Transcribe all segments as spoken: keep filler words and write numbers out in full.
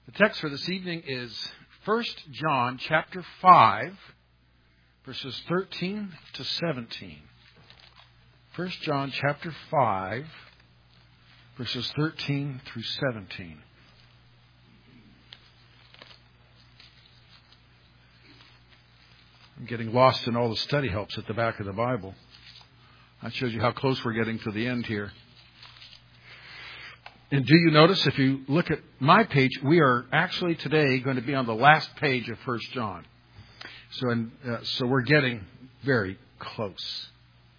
The text for this evening is First John chapter five, verses thirteen to seventeen. First John chapter five, verses thirteen through seventeen. I'm getting lost in all the study helps at the back of the Bible. That shows you how close we're getting to the end here. And do you notice, if you look at my page, we are actually today going to be on the last page of First John. So, and, uh, so we're getting very close.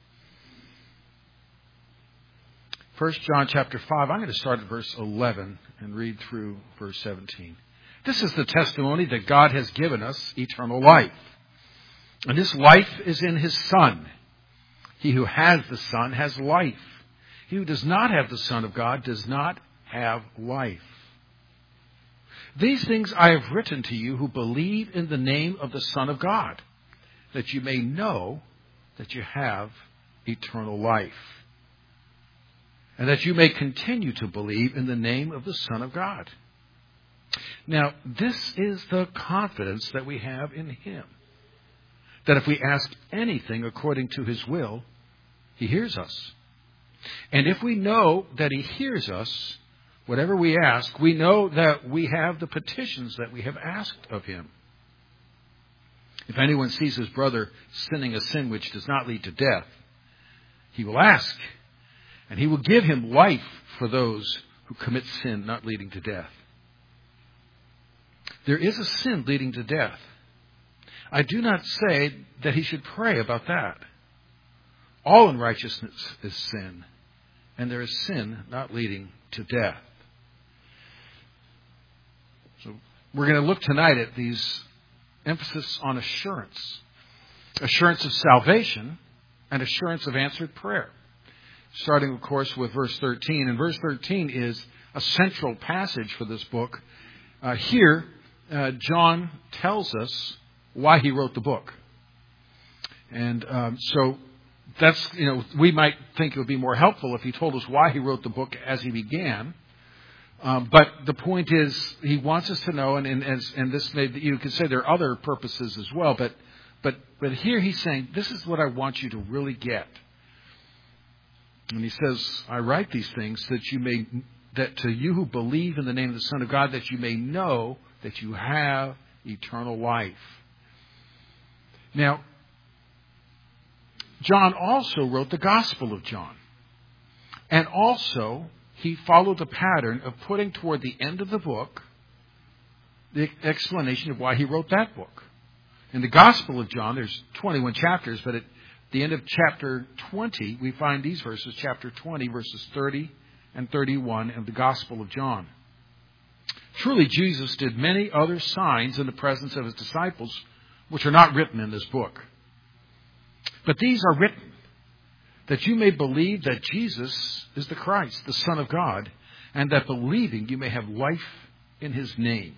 First John chapter five, I'm going to start at verse eleven and read through verse seventeen. This is the testimony that God has given us, eternal life. And this life is in His Son. He who has the Son has life. He who does not have the Son of God does not have life. These things I have written to you who believe in the name of the Son of God, that you may know that you have eternal life, and that you may continue to believe in the name of the Son of God. Now, this is the confidence that we have in Him, that if we ask anything according to His will, He hears us. And if we know that He hears us, whatever we ask, we know that we have the petitions that we have asked of Him. If anyone sees his brother sinning a sin which does not lead to death, he will ask, and He will give him life for those who commit sin not leading to death. There is a sin leading to death. I do not say that he should pray about that. All unrighteousness is sin, and there is sin not leading to death. So we're going to look tonight at these emphasis on assurance. Assurance of salvation and assurance of answered prayer. Starting, of course, with verse thirteen. And verse thirteen is a central passage for this book. Uh, here, uh, John tells us why he wrote the book. And um, so that's, you know, we might think it would be more helpful if he told us why he wrote the book as he began. Um, but the point is, he wants us to know, and, and, as, and this may, you could say there are other purposes as well, but, but, but here he's saying, this is what I want you to really get. And he says, I write these things that you may, that to you who believe in the name of the Son of God, that you may know that you have eternal life. Now, John also wrote the Gospel of John. And also, he followed the pattern of putting toward the end of the book the explanation of why he wrote that book. In the Gospel of John, there's twenty-one chapters, but at the end of chapter twenty, we find these verses, chapter twenty, verses thirty and thirty-one of the Gospel of John. Truly, Jesus did many other signs in the presence of His disciples, which are not written in this book. But these are written that you may believe that Jesus is the Christ, the Son of God, and that believing you may have life in His name.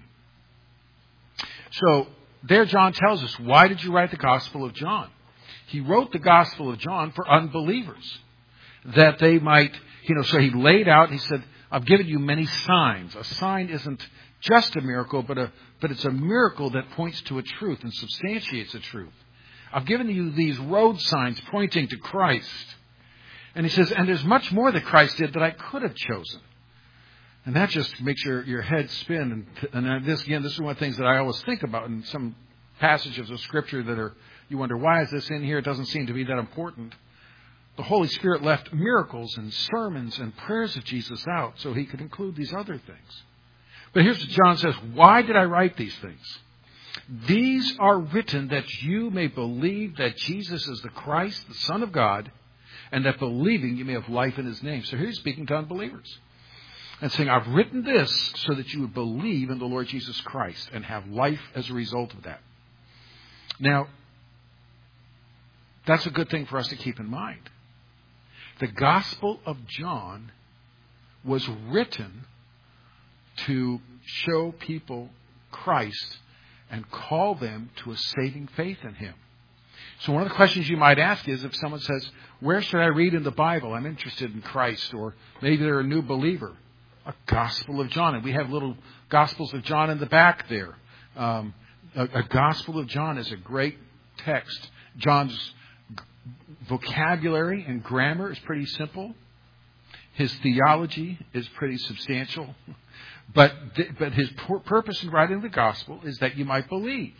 So there John tells us, why did you write the Gospel of John? He wrote the Gospel of John for unbelievers, that they might, you know, so he laid out, he said, I've given you many signs. A sign isn't just a miracle, but a but it's a miracle that points to a truth and substantiates a truth. I've given you these road signs pointing to Christ. And he says, and there's much more that Christ did that I could have chosen. And that just makes your, your head spin. And, and this, again, this is one of the things that I always think about in some passages of Scripture that are, you wonder, why is this in here? It doesn't seem to be that important. The Holy Spirit left miracles and sermons and prayers of Jesus out so He could include these other things. But here's what John says, why did I write these things? These are written that you may believe that Jesus is the Christ, the Son of God, and that believing you may have life in His name. So here he's speaking to unbelievers and saying, I've written this so that you would believe in the Lord Jesus Christ and have life as a result of that. Now, that's a good thing for us to keep in mind. The Gospel of John was written to show people Christ and call them to a saving faith in Him. So one of the questions you might ask is, if someone says, where should I read in the Bible? I'm interested in Christ, or maybe they're a new believer. a Gospel of John. And we have little Gospels of John in the back there. Um, a, a Gospel of John is a great text. John's g- vocabulary and grammar is pretty simple. His theology is pretty substantial. But th- but his pur- purpose in writing the Gospel is that you might believe.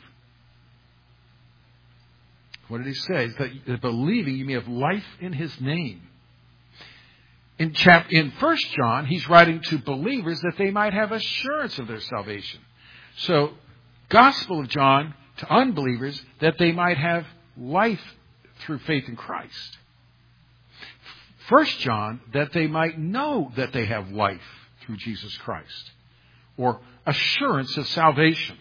What did he say? That, that believing you may have life in his name. In chap- in First John, he's writing to believers that they might have assurance of their salvation. So, Gospel of John to unbelievers that they might have life through faith in Christ. First John, that they might know that they have life through Jesus Christ, or assurance of salvation.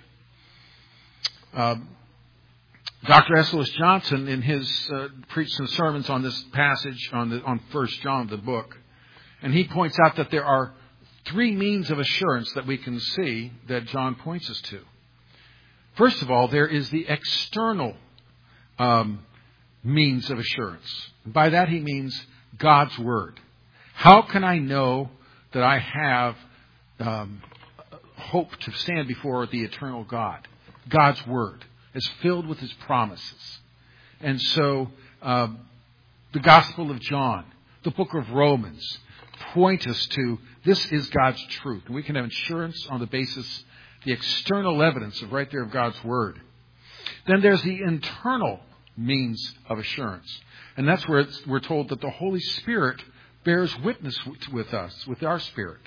Um, Doctor S. Lewis Johnson, in his uh, preached some sermons on this passage on the on First John, the book, and he points out that there are three means of assurance that we can see that John points us to. First of all, there is the external um, means of assurance. And by that he means God's Word. How can I know that I have um, hope to stand before the eternal God? God's Word is filled with His promises. And so um, the Gospel of John, the book of Romans, point us to this is God's truth. And we can have assurance on the basis, the external evidence of right there of God's Word. Then there's the internal means of assurance. And that's where it's, we're told that the Holy Spirit bears witness with us, with our spirit.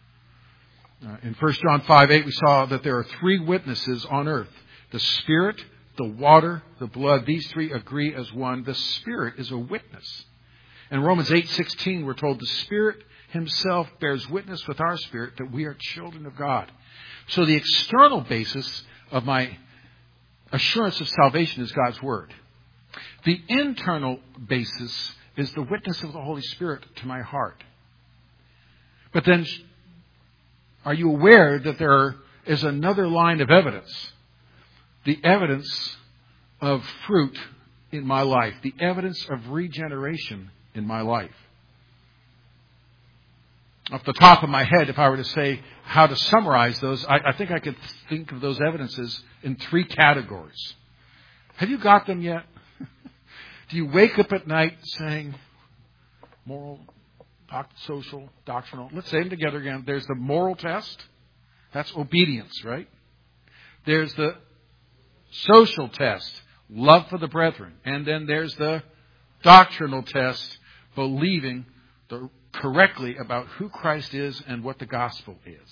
Uh, in First John five eight, we saw that there are three witnesses on earth. The Spirit, the water, the blood. These three agree as one. The Spirit is a witness. In Romans eight sixteen, we're told the Spirit Himself bears witness with our spirit that we are children of God. So the external basis of my assurance of salvation is God's Word. The internal basis is the witness of the Holy Spirit to my heart. But then, are you aware that there is another line of evidence? The evidence of fruit in my life. The evidence of regeneration in my life. Off the top of my head, if I were to say how to summarize those, I, I think I could think of those evidences in three categories. Have you got them yet? Do you wake up at night saying moral, doc, social, doctrinal? Let's say them together again. There's the moral test. That's obedience, right? There's the social test, love for the brethren. And then there's the doctrinal test, believing the, correctly about who Christ is and what the gospel is.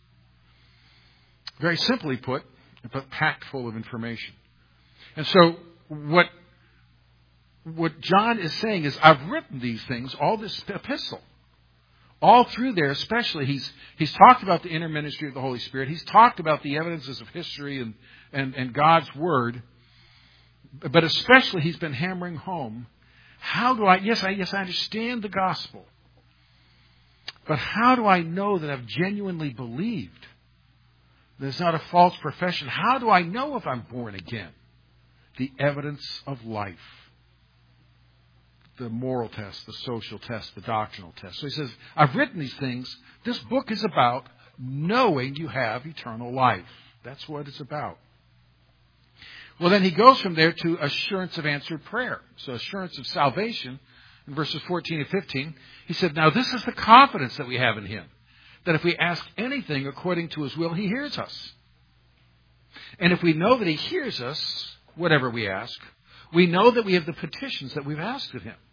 Very simply put, but packed full of information. And so what What John is saying is, I've written these things, all this epistle. All through there, especially, he's he's talked about the inner ministry of the Holy Spirit. He's talked about the evidences of history and, and, and God's Word. But especially, he's been hammering home, how do I, yes, I, yes, I understand the gospel. But how do I know that I've genuinely believed? There's not a false profession. How do I know if I'm born again? The evidence of life. The moral test, the social test, the doctrinal test. So he says, I've written these things. This book is about knowing you have eternal life. That's what it's about. Well, then he goes from there to assurance of answered prayer. So assurance of salvation in verses fourteen and fifteen. He said, now this is the confidence that we have in Him, that if we ask anything according to His will, He hears us. And if we know that He hears us, whatever we ask, we know that we have the petitions that we've asked of Him.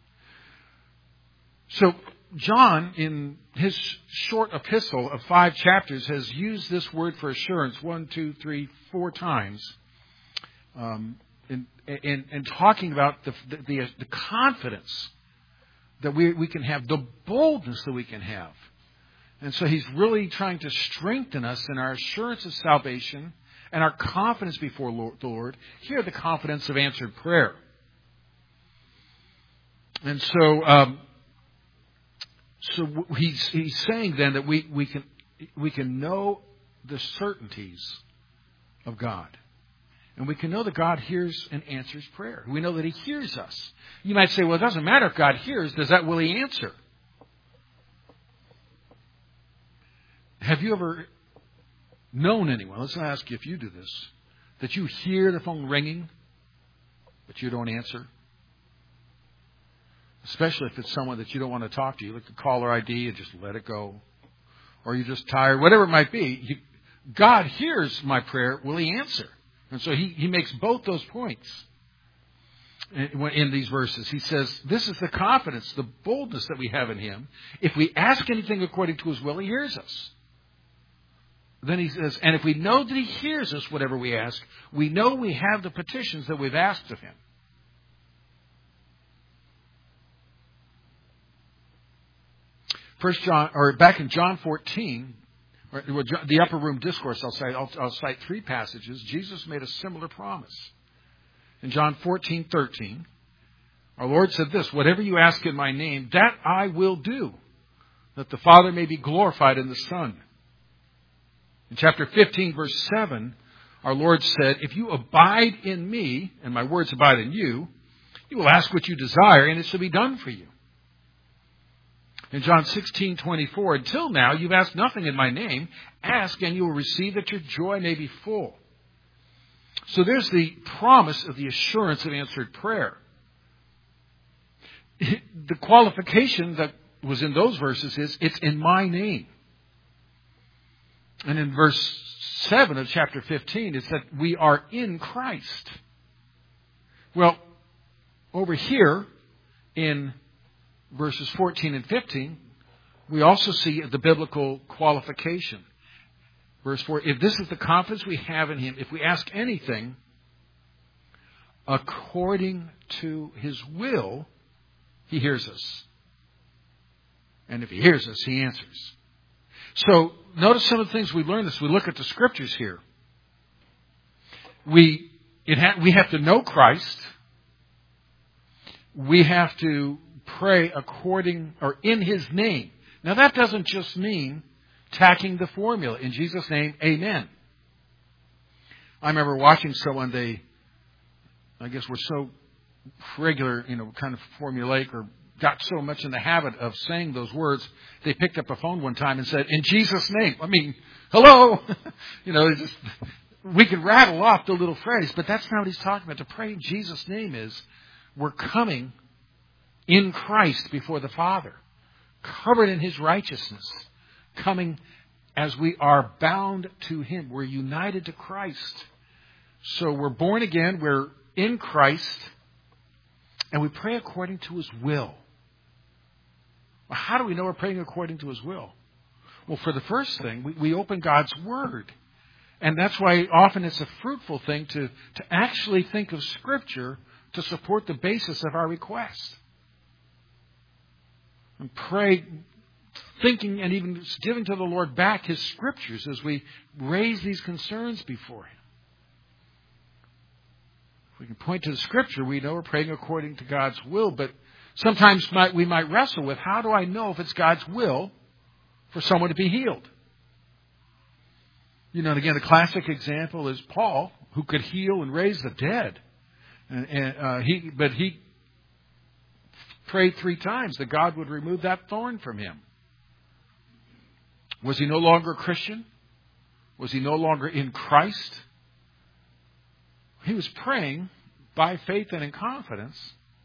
So John, in his short epistle of five chapters, has used this word for assurance one, two, three, four times um, in, in, in talking about the, the, the confidence that we, we can have, the boldness that we can have. And so he's really trying to strengthen us in our assurance of salvation and our confidence before the Lord. Here, the confidence of answered prayer. And so, um, so he's he's saying then that we we can we can know the certainties of God, and we can know that God hears and answers prayer. We know that He hears us. You might say, well, it doesn't matter if God hears. Does that will He answer? Have you ever known anyone, let's ask you if you do this, that you hear the phone ringing, but you don't answer? Especially if it's someone that you don't want to talk to. You look at caller I D and just let it go. Or you're just tired, whatever it might be. You, God hears my prayer. Will He answer? And so he, he makes both those points in, in these verses. He says, this is the confidence, the boldness that we have in Him. If we ask anything according to His will, He hears us. Then he says, and if we know that He hears us, whatever we ask, we know we have the petitions that we've asked of Him. First John, or back in John fourteen, or the upper room discourse, I'll say, I'll, I'll cite three passages. Jesus made a similar promise. In John fourteen thirteen, our Lord said this, whatever you ask in my name, that I will do, that the Father may be glorified in the Son. In chapter fifteen, verse seven, our Lord said, if you abide in me, and my words abide in you, you will ask what you desire, and it shall be done for you. In John sixteen twenty-four, until now you've asked nothing in my name. Ask and you will receive, that your joy may be full. So there's the promise of the assurance of answered prayer. The qualification that was in those verses is, it's in my name. And in verse seven of chapter fifteen, it's that we are in Christ. Well, over here in verses fourteen and fifteen, we also see the biblical qualification. Verse four, if this is the confidence we have in Him, if we ask anything according to His will, He hears us. And if He hears us, He answers. So, notice some of the things we learn as we look at the Scriptures here. We, it ha- we have to know Christ. We have to pray according or in His name. Now that doesn't just mean tacking the formula. In Jesus' name, amen. I remember watching someone, they, I guess were so regular, you know, kind of formulaic or got so much in the habit of saying those words, they picked up a phone one time and said, in Jesus' name. I mean, hello! you know, it's just, we can rattle off the little phrase, but that's not what he's talking about. To pray in Jesus' name is, we're coming in Christ before the Father, covered in His righteousness, coming as we are bound to Him. We're united to Christ. So we're born again, we're in Christ, and we pray according to His will. Well, how do we know we're praying according to His will? Well, for the first thing, we, we open God's Word. And that's why often it's a fruitful thing to, to actually think of Scripture to support the basis of our request. And pray, thinking and even giving to the Lord back His Scriptures as we raise these concerns before Him. If we can point to the Scripture, we know we're praying according to God's will, but sometimes might, we might wrestle with, how do I know if it's God's will for someone to be healed? You know, and again, the classic example is Paul, who could heal and raise the dead. And, and uh, he, but he prayed three times that God would remove that thorn from him. Was he no longer a Christian? Was he no longer in Christ? He was praying by faith and in confidence.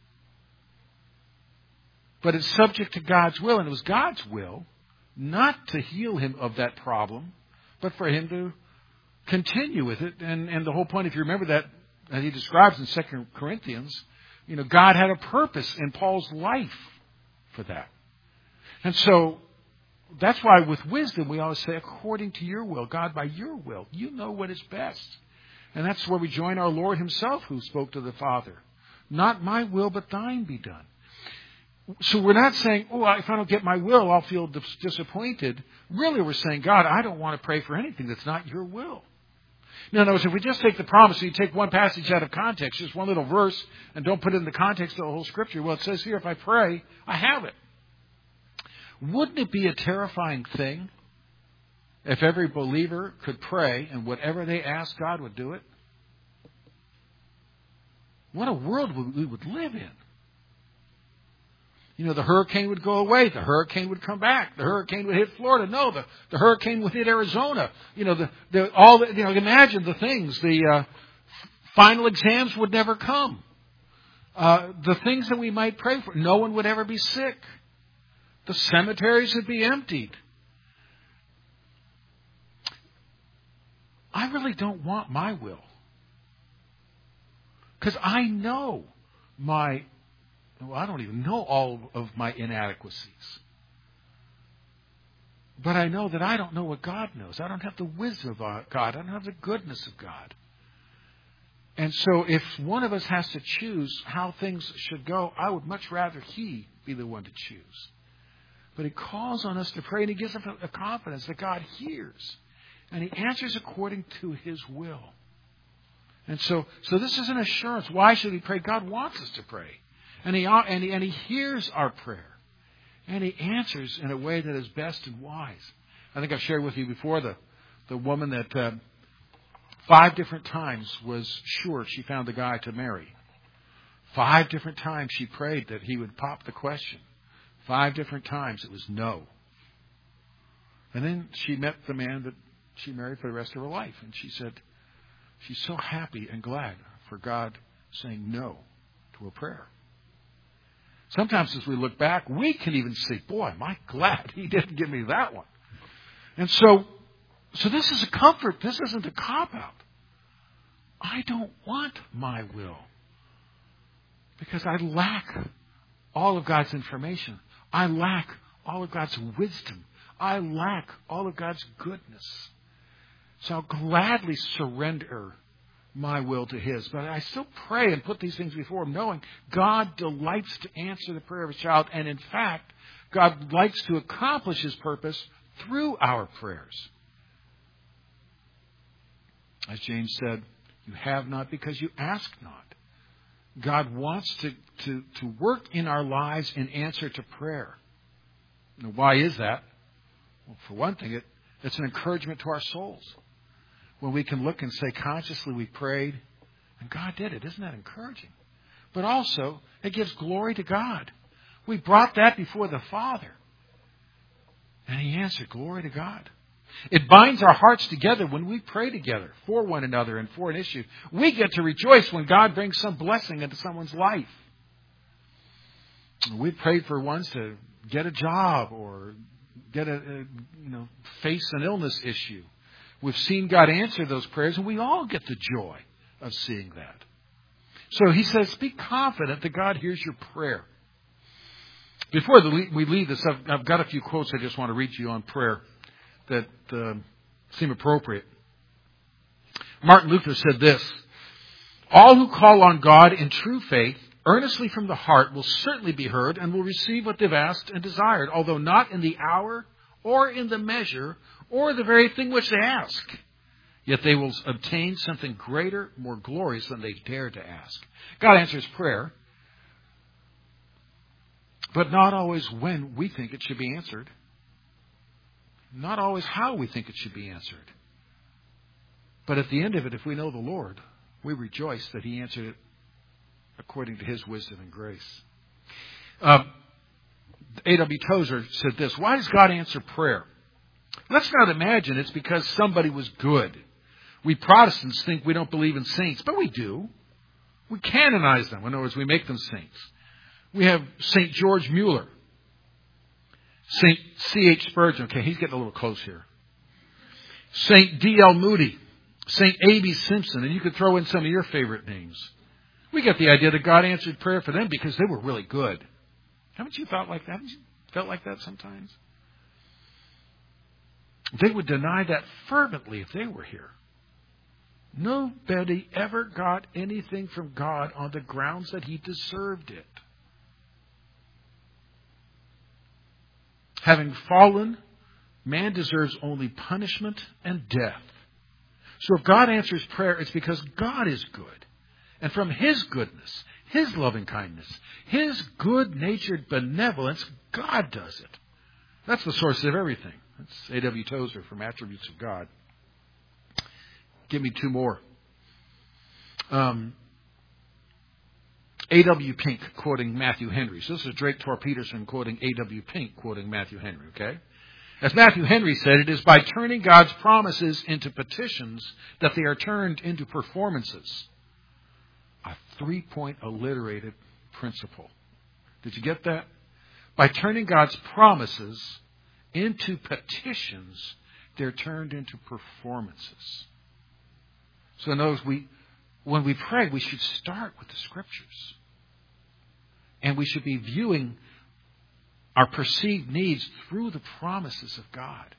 But it's subject to God's will. And it was God's will not to heal him of that problem, but for him to continue with it. And, and the whole point, if you remember that, that he describes in Second Corinthians, you know, God had a purpose in Paul's life for that. And so that's why with wisdom we always say, according to your will, God, by your will, you know what is best. And that's where we join our Lord Himself, who spoke to the Father. Not my will, but thine be done. So we're not saying, oh, if I don't get my will, I'll feel dis- disappointed. Really, we're saying, God, I don't want to pray for anything that's not your will. In other words, if we just take the promise, you take one passage out of context, just one little verse, and don't put it in the context of the whole Scripture. Well, it says here, if I pray, I have it. Wouldn't it be a terrifying thing if every believer could pray and whatever they ask, God would do it? What a world we would live in. You know, the hurricane would go away. The hurricane would come back. The hurricane would hit Florida. No, the, the hurricane would hit Arizona. You know, the, the all the, you know, imagine the things. The uh, final exams would never come. Uh, the things that we might pray for, no one would ever be sick. The cemeteries would be emptied. I really don't want my will. Because I know my, well, I don't even know all of my inadequacies. But I know that I don't know what God knows. I don't have the wisdom of God. I don't have the goodness of God. And so if one of us has to choose how things should go, I would much rather He be the one to choose. But He calls on us to pray, and He gives us a confidence that God hears. And He answers according to His will. And so, so this is an assurance. Why should we pray? God wants us to pray. And he, and, he, and he hears our prayer. And He answers in a way that is best and wise. I think I've shared with you before the, the woman that uh, five different times was sure she found the guy to marry. Five different times she prayed that he would pop the question. Five different times it was no. And then she met the man that she married for the rest of her life. And she said, she's so happy and glad for God saying no to her prayer. Sometimes as we look back, we can even see, boy, am I glad He didn't give me that one. And so, so this is a comfort. This isn't a cop-out. I don't want my will because I lack all of God's information. I lack all of God's wisdom. I lack all of God's goodness. So I'll gladly surrender my will to His. But I still pray and put these things before Him, knowing God delights to answer the prayer of His child. And in fact, God likes to accomplish His purpose through our prayers. As James said, you have not because you ask not. God wants to, to, to work in our lives in answer to prayer. Now, why is that? Well, for one thing, it, it's an encouragement to our souls. When we can look and say, consciously we prayed, and God did it. Isn't that encouraging? But also, it gives glory to God. We brought that before the Father, and He answered. Glory to God. It binds our hearts together when we pray together for one another and for an issue. We get to rejoice when God brings some blessing into someone's life. We prayed for ones to get a job or get a, a you know face an illness issue. We've seen God answer those prayers, and we all get the joy of seeing that. So He says, be confident that God hears your prayer. Before we leave this, I've, I've got a few quotes I just want to read to you on prayer that uh, seem appropriate. Martin Luther said this: all who call on God in true faith, earnestly from the heart, will certainly be heard and will receive what they've asked and desired, although not in the hour or in the measure or the very thing which they ask. Yet they will obtain something greater, more glorious than they dare to ask. God answers prayer, but not always when we think it should be answered. Not always how we think it should be answered. But at the end of it, if we know the Lord, we rejoice that He answered it according to His wisdom and grace. Uh, A W Tozer said this: why does God answer prayer? Let's not imagine it's because somebody was good. We Protestants think we don't believe in saints, but we do. We canonize them. In other words, we make them saints. We have Saint George Mueller, Saint C H Spurgeon. Okay, he's getting a little close here. Saint D L Moody, Saint A B Simpson, and you could throw in some of your favorite names. We get the idea that God answered prayer for them because they were really good. Haven't you felt like that? Haven't you felt like that sometimes? They would deny that fervently if they were here. Nobody ever got anything from God on the grounds that he deserved it. Having fallen, man deserves only punishment and death. So if God answers prayer, it's because God is good. And from His goodness, His loving kindness, His good-natured benevolence, God does it. That's the source of everything. That's A W Tozer from Attributes of God. Give me two more. Um, A W Pink quoting Matthew Henry. So this is Drake Tor Peterson quoting A W Pink quoting Matthew Henry, okay? As Matthew Henry said, it is by turning God's promises into petitions that they are turned into performances. A three-point alliterated principle. Did you get that? By turning God's promises into petitions, they're turned into performances. So in other words, we, when we pray, we should start with the Scriptures. And we should be viewing our perceived needs through the promises of God.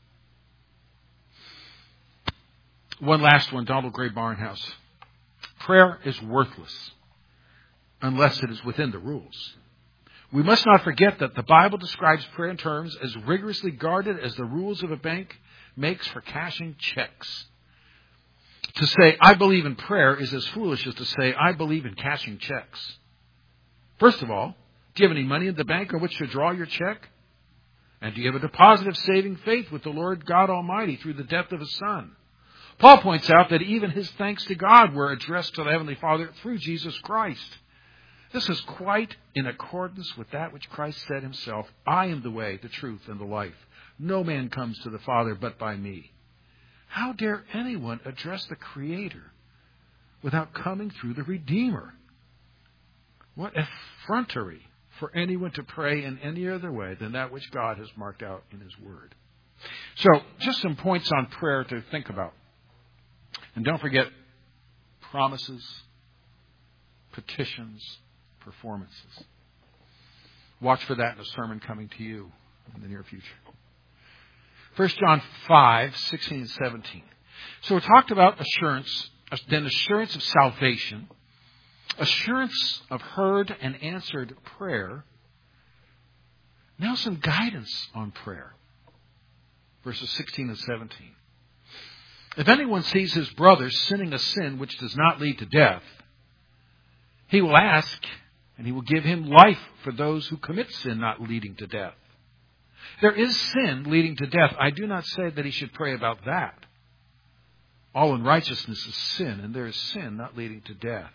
One last one, Donald Gray Barnhouse. Prayer is worthless unless it is within the rules. We must not forget that the Bible describes prayer in terms as rigorously guarded as the rules of a bank makes for cashing checks. To say, I believe in prayer is as foolish as to say, I believe in cashing checks. First of all, do you have any money in the bank on which to draw your check? And do you have a deposit of saving faith with the Lord God Almighty through the death of His Son? Paul points out that even his thanks to God were addressed to the Heavenly Father through Jesus Christ. This is quite in accordance with that which Christ said Himself, I am the way, the truth, and the life. No man comes to the Father but by me. How dare anyone address the Creator without coming through the Redeemer? What effrontery for anyone to pray in any other way than that which God has marked out in His Word. So, just some points on prayer to think about. And don't forget, promises, petitions, performances. Watch for that in a sermon coming to you in the near future. First John five, sixteen and seventeen. So we talked about assurance, then assurance of salvation, assurance of heard and answered prayer. Now some guidance on prayer. Verses sixteen and seventeen. If anyone sees his brother sinning a sin which does not lead to death, he will ask, and He will give him life for those who commit sin not leading to death. There is sin leading to death. I do not say that he should pray about that. All unrighteousness is sin, and there is sin not leading to death.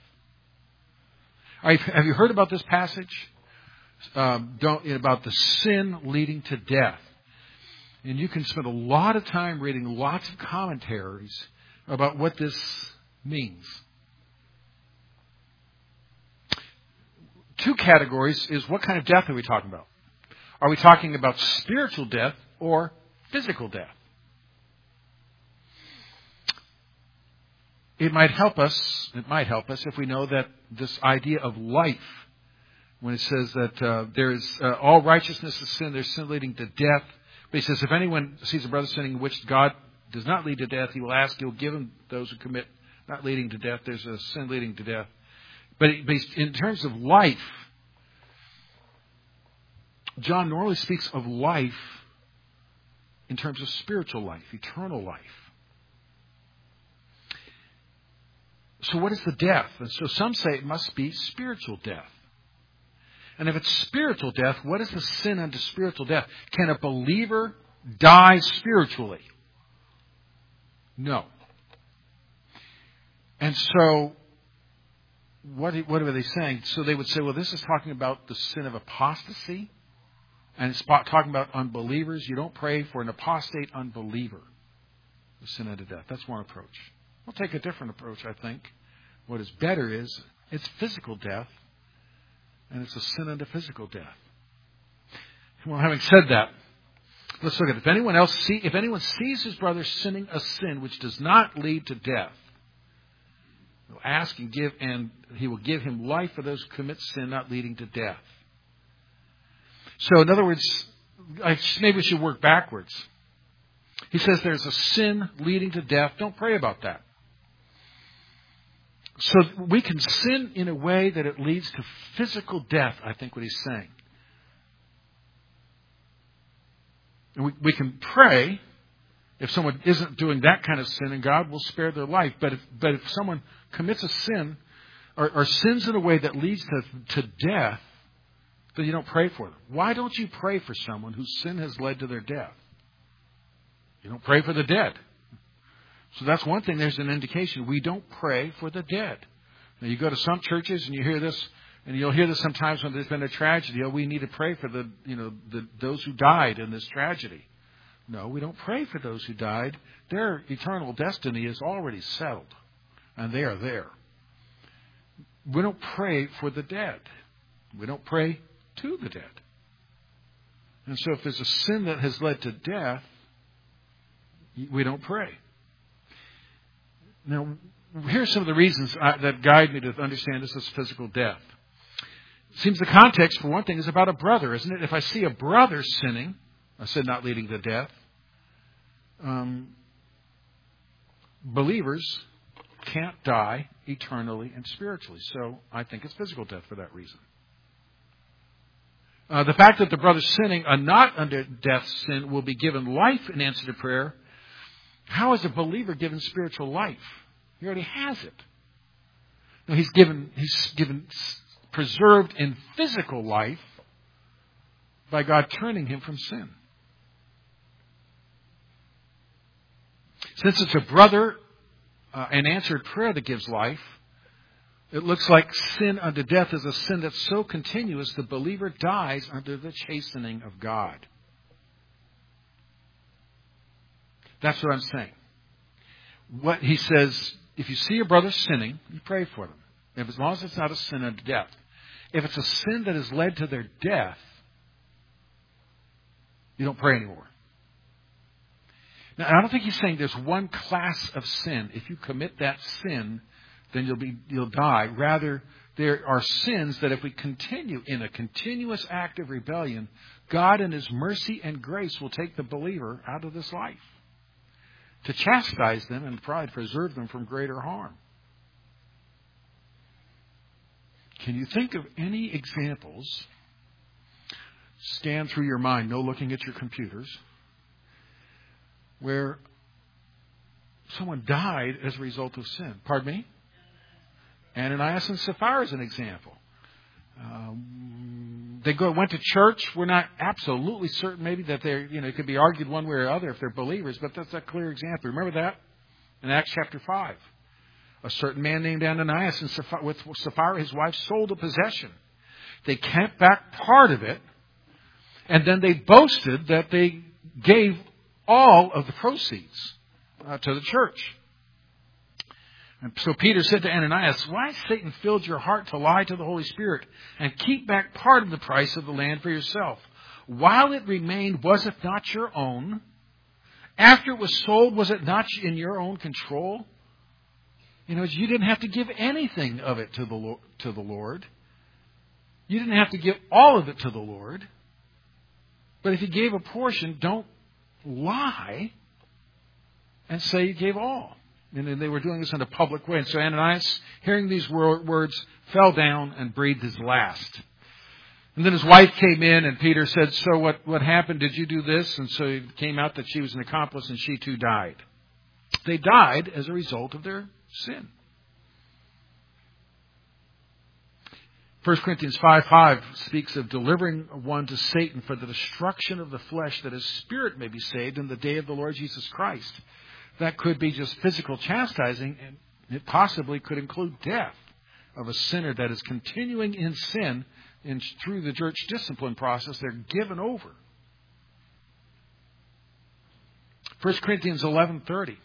Right, have you heard about this passage? Um, don't, about the sin leading to death. And you can spend a lot of time reading lots of commentaries about what this means. Two categories is what kind of death are we talking about? Are we talking about spiritual death or physical death? It might help us, it might help us if we know that this idea of life, when it says that uh, there is uh, all righteousness is sin, there's sin leading to death. But he says if anyone sees a brother sinning which God does not lead to death, he will ask, he'll give him those who commit not leading to death. There's a sin leading to death. But in terms of life, John normally speaks of life in terms of spiritual life, eternal life. So what is the death? And so some say it must be spiritual death. And if it's spiritual death, what is the sin unto spiritual death? Can a believer die spiritually? No. And so, what, what are they saying? So they would say, well, this is talking about the sin of apostasy. And it's talking about unbelievers. You don't pray for an apostate unbeliever. The sin unto death. That's one approach. We'll take a different approach, I think. What is better is, it's physical death. And it's a sin unto physical death. Well, having said that, let's look at it. If anyone else see, if anyone sees his brother sinning a sin which does not lead to death, he'll ask and give, and he will give him life for those who commit sin not leading to death. So, in other words, I, maybe we should work backwards. He says there's a sin leading to death. Don't pray about that. So we can sin in a way that it leads to physical death, I think what he's saying. And we, we can pray if someone isn't doing that kind of sin, and God will spare their life. But if, but if someone commits a sin or, or sins in a way that leads to, to death, then you don't pray for them. Why don't you pray for someone whose sin has led to their death? You don't pray for the dead. So that's one thing. There's an indication. We don't pray for the dead. Now you go to some churches and you hear this, And you'll hear this sometimes when there's been a tragedy. Oh, we need to pray for the, you know, the, those who died in this tragedy. No, we don't pray for those who died. Their eternal destiny is already settled, and they are there. We don't pray for the dead. We don't pray to the dead. And so if there's a sin that has led to death, we don't pray. Now, here's some of the reasons that guide me to understand this as physical death. It seems the context, for one thing, is about a brother, isn't it? If I see a brother sinning, a sin not leading to death, um, believers can't die eternally and spiritually. So I think it's physical death for that reason. Uh, the fact that the brother sinning, a not under death sin, will be given life in answer to prayer. How is a believer given spiritual life? He already has it. No, he's given, he's given preserved in physical life by God turning him from sin. Since it's a brother, uh, an answered prayer that gives life, it looks like sin unto death is a sin that's so continuous the believer dies under the chastening of God. That's what I'm saying. What he says, if you see your brother sinning, you pray for them. If, as long as it's not a sin unto death. If it's a sin that has led to their death, you don't pray anymore. Now, I don't think he's saying there's one class of sin. If you commit that sin, then you'll be you'll die. Rather, there are sins that if we continue in a continuous act of rebellion, God in His mercy and grace will take the believer out of this life to chastise them and pride, preserve them from greater harm. Can you think of any examples? Scan through your mind, no looking at your computers, where someone died as a result of sin. Pardon me? Ananias and Sapphira is an example. Um, they go went to church. We're not absolutely certain, maybe that they're, you know, it could be argued one way or other if they're believers, but that's a clear example. Remember that in Acts chapter five. A certain man named Ananias and Sapphira, with Sapphira, his wife, sold a possession. They kept back part of it, and then they boasted that they gave all of the proceeds uh, to the church. And so Peter said to Ananias, "Why has Satan filled your heart to lie to the Holy Spirit and keep back part of the price of the land for yourself? While it remained, was it not your own? After it was sold, was it not in your own control?" You know, you didn't have to give anything of it to the to the Lord. You didn't have to give all of it to the Lord. But if you gave a portion, don't lie and say you gave all. And they were doing this in a public way. And so Ananias, hearing these words, fell down and breathed his last. And then his wife came in, and Peter said, "So what, what happened? Did you do this?" And so it came out that she was an accomplice, and she too died. They died as a result of their sin. First Corinthians five five speaks of delivering one to Satan for the destruction of the flesh, that his spirit may be saved in the day of the Lord Jesus Christ. That could be just physical chastising, and it possibly could include death of a sinner that is continuing in sin, and through the church discipline process, they're given over. First Corinthians eleven thirty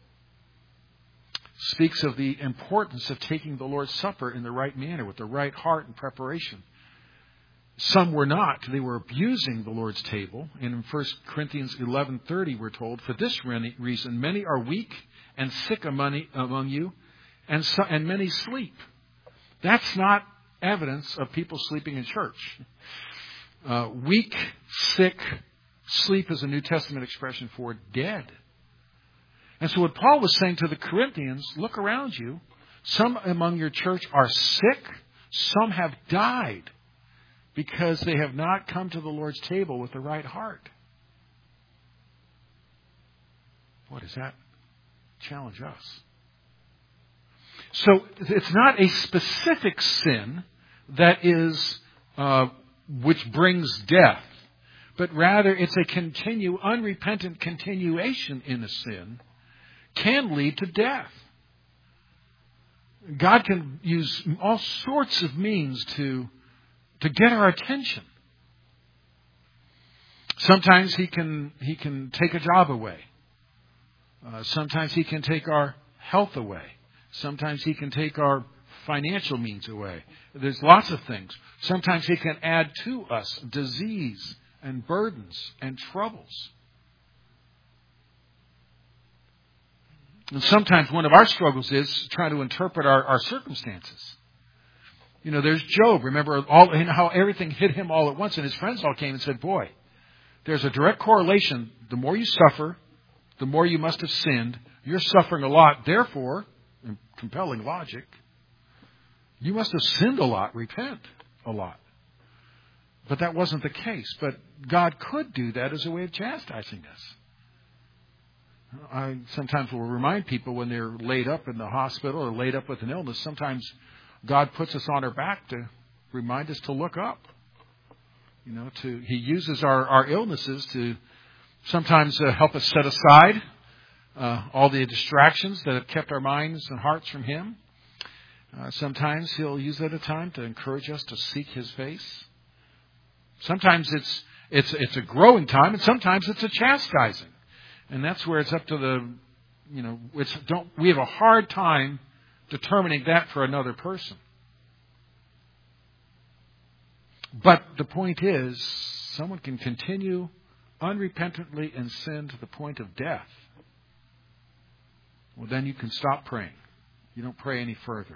speaks of the importance of taking the Lord's Supper in the right manner, with the right heart and preparation. Some were not. They were abusing the Lord's table. And in First Corinthians eleven thirty, we're told, "For this reason, many are weak and sick among you, and, so, and many sleep." That's not evidence of people sleeping in church. Uh, weak, sick, sleep is a New Testament expression for dead. And so what Paul was saying to the Corinthians, look around you. Some among your church are sick. Some have died because they have not come to the Lord's table with the right heart. What does that challenge us? So it's not a specific sin that is, uh, which brings death, but rather it's a continue, unrepentant continuation in a sin can lead to death. God can use all sorts of means to, to get our attention. Sometimes He can, He can take a job away. Uh, sometimes He can take our health away. Sometimes He can take our financial means away. There's lots of things. Sometimes He can add to us disease and burdens and troubles. And sometimes one of our struggles is trying to interpret our, our circumstances. You know, there's Job. Remember all, you know, how everything hit him all at once, and his friends all came and said, boy, there's a direct correlation. The more you suffer, the more you must have sinned. You're suffering a lot. Therefore, in compelling logic, you must have sinned a lot. Repent a lot. But that wasn't the case. But God could do that as a way of chastising us. I sometimes will remind people when they're laid up in the hospital or laid up with an illness, sometimes God puts us on our back to remind us to look up. You know, to He uses our, our illnesses to sometimes uh, help us set aside uh, all the distractions that have kept our minds and hearts from Him. Uh, sometimes He'll use that at a time to encourage us to seek His face. Sometimes it's it's it's a growing time, and sometimes it's a chastising. And that's where it's up to the, you know, it's don't we have a hard time determining that for another person. But the point is, someone can continue unrepentantly in sin to the point of death. Well, then you can stop praying. You don't pray any further.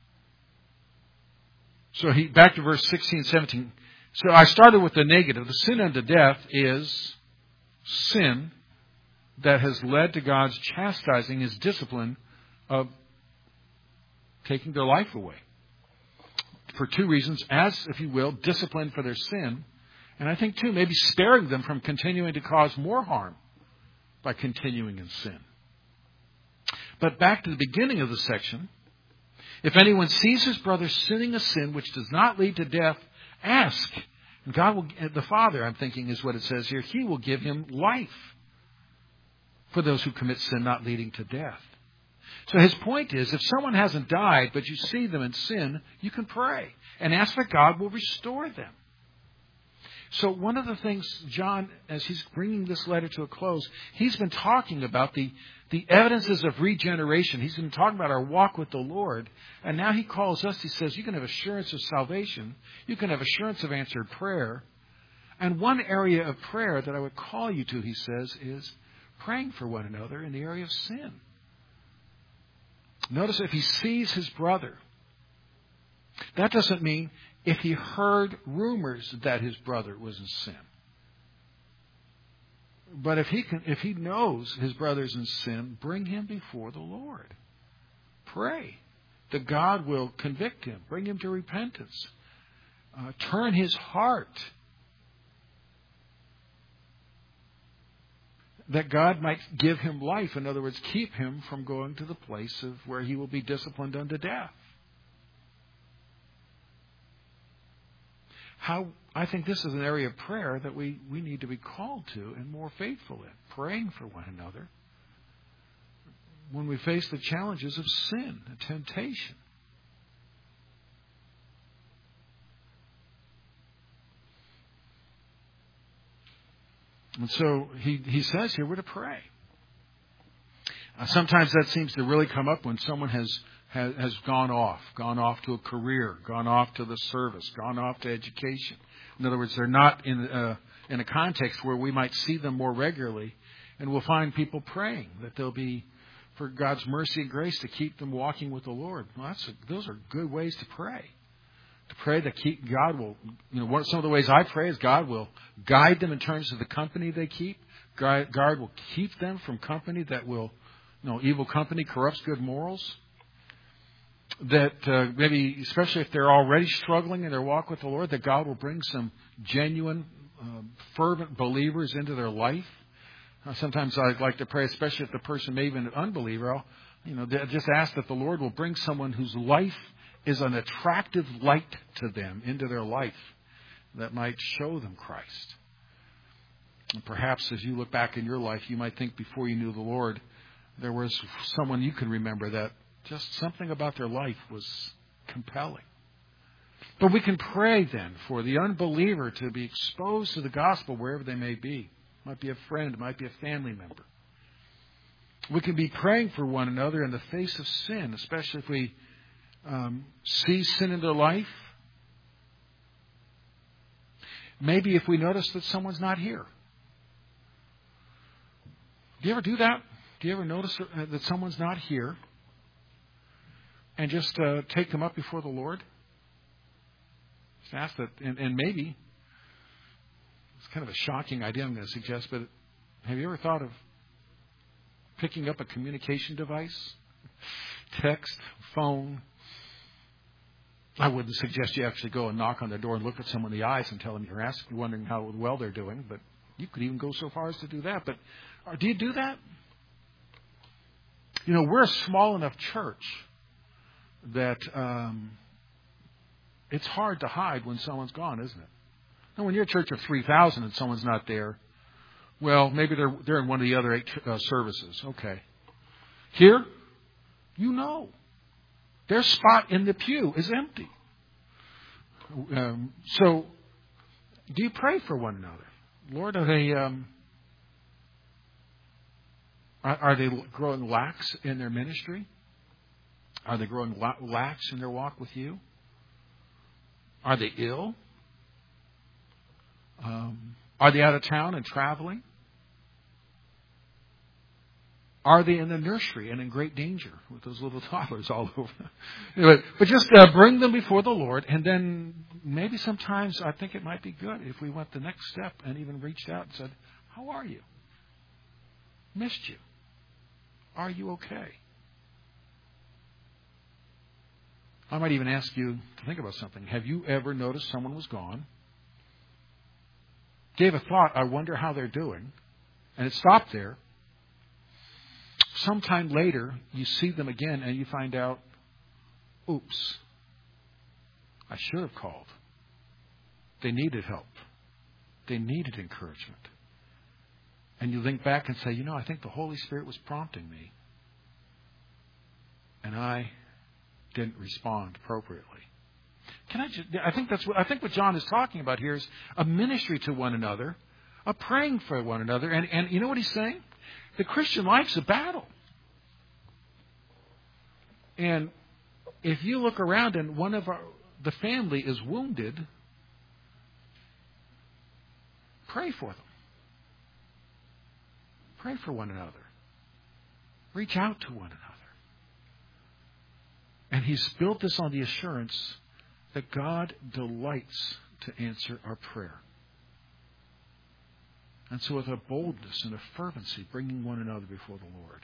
So he back to verse sixteen, seventeen. So I started with the negative. The sin unto death is sin that has led to God's chastising, His discipline of taking their life away. For two reasons, as, if you will, discipline for their sin. And I think, too, maybe sparing them from continuing to cause more harm by continuing in sin. But back to the beginning of the section. If anyone sees his brother sinning a sin which does not lead to death, ask. And God will, the Father, I'm thinking, is what it says here. He will give him life for those who commit sin not leading to death. So his point is, if someone hasn't died, but you see them in sin, you can pray and ask that God will restore them. So one of the things, John, as he's bringing this letter to a close, he's been talking about the, the evidences of regeneration. He's been talking about our walk with the Lord. And now he calls us, he says, you can have assurance of salvation. You can have assurance of answered prayer. And one area of prayer that I would call you to, he says, is praying for one another in the area of sin. Notice if he sees his brother, that doesn't mean if he heard rumors that his brother was in sin. But if he can, if he knows his brother's in sin, bring him before the Lord. Pray that God will convict him, bring him to repentance, uh, turn his heart, that God might give him life. In other words, keep him from going to the place of where he will be disciplined unto death. How I think this is an area of prayer that we, we need to be called to and more faithful in, praying for one another when we face the challenges of sin and temptation. And so he, he says here we're to pray. Uh, sometimes that seems to really come up when someone has, has has gone off, gone off to a career, gone off to the service, gone off to education. In other words, they're not in uh, in a context where we might see them more regularly, and we'll find people praying that they'll be for God's mercy and grace to keep them walking with the Lord. Well, that's a, those are good ways to pray. To pray that keep God will, you know, one, some of the ways I pray is God will guide them in terms of the company they keep. God, God will keep them from company that will, you know, evil company corrupts good morals. That uh, maybe, especially if they're already struggling in their walk with the Lord, that God will bring some genuine, uh, fervent believers into their life. Uh, sometimes I like to pray, especially if the person may be an unbeliever, I'll, you know, just ask that the Lord will bring someone whose life is an attractive light to them into their life that might show them Christ. And perhaps as you look back in your life, you might think before you knew the Lord, there was someone you can remember that Just something about their life was compelling. But we can pray then for the unbeliever to be exposed to the gospel wherever they may be. It might be a friend, it might be a family member. We can be praying for one another in the face of sin, especially if we um, see sin in their life. Maybe if we notice that someone's not here. Do you ever do that? Do you ever notice that someone's not here and just uh, take them up before the Lord? Just ask that, and, and maybe, it's kind of a shocking idea I'm going to suggest, but have you ever thought of picking up a communication device? Text, phone. I wouldn't suggest you actually go and knock on their door and look at someone in the eyes and tell them you're asking, wondering how well they're doing, but you could even go so far as to do that. But uh, do you do that? You know, we're a small enough church that um, it's hard to hide when someone's gone, isn't it? Now, when you're a church of three thousand and someone's not there, well, maybe they're they're in one of the other eight uh, services. Okay. Here, you know, their spot in the pew is empty. Um, so, do you pray for one another? Lord, are they um, are, are they growing lax in their ministry? Are they growing lax in their walk with you? Are they ill? Um, are they out of town and traveling? Are they in the nursery and in great danger with those little toddlers all over? Anyway, but just uh, bring them before the Lord, and then maybe sometimes I think it might be good if we went the next step and even reached out and said, "How are you? Missed you. Are you okay?" I might even ask you to think about something. Have you ever noticed someone was gone? Gave a thought, I wonder how they're doing. And it stopped there. Sometime later, you see them again and you find out, oops, I should have called. They needed help. They needed encouragement. And you think back and say, you know, I think the Holy Spirit was prompting me. And I didn't respond appropriately. Can I just, I think that's what, I think what John is talking about here is a ministry to one another, a praying for one another. And, and you know what he's saying? The Christian life's a battle. And if you look around and one of our, the family is wounded, pray for them. Pray for one another. Reach out to one another. And he's built this on the assurance that God delights to answer our prayer. And so with a boldness and a fervency, bringing one another before the Lord.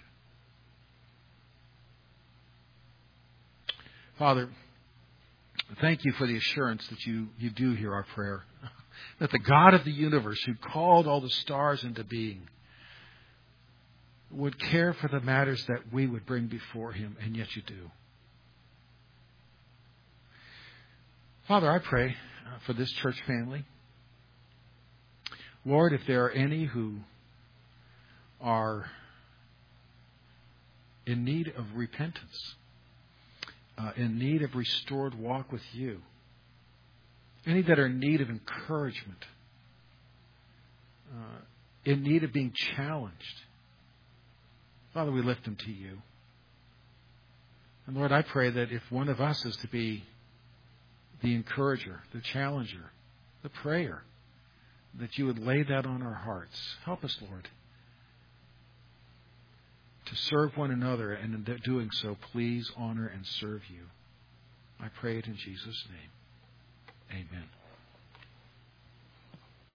Father, thank you for the assurance that you, you do hear our prayer. That the God of the universe who called all the stars into being would care for the matters that we would bring before him, and yet you do. Father, I pray for this church family. Lord, if there are any who are in need of repentance, uh, in need of restored walk with you, any that are in need of encouragement, uh, in need of being challenged, Father, we lift them to you. And Lord, I pray that if one of us is to be the encourager, the challenger, the prayer, that you would lay that on our hearts. Help us, Lord, to serve one another, and in doing so, please honor and serve you. I pray it in Jesus' name.